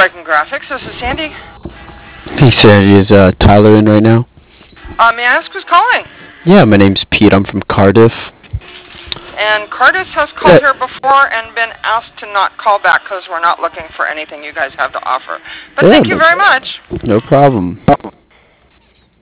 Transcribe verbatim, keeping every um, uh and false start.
Dragon Graphics, this is Sandy. Hey Sandy, is uh, Tyler in right now? Uh, may I ask who's calling? Yeah, my name's Pete. I'm from Cardiff. And Cardiff has called Yeah. here before and been asked to not call back because we're not looking for anything you guys have to offer. But Yeah, thank you no very much. No problem.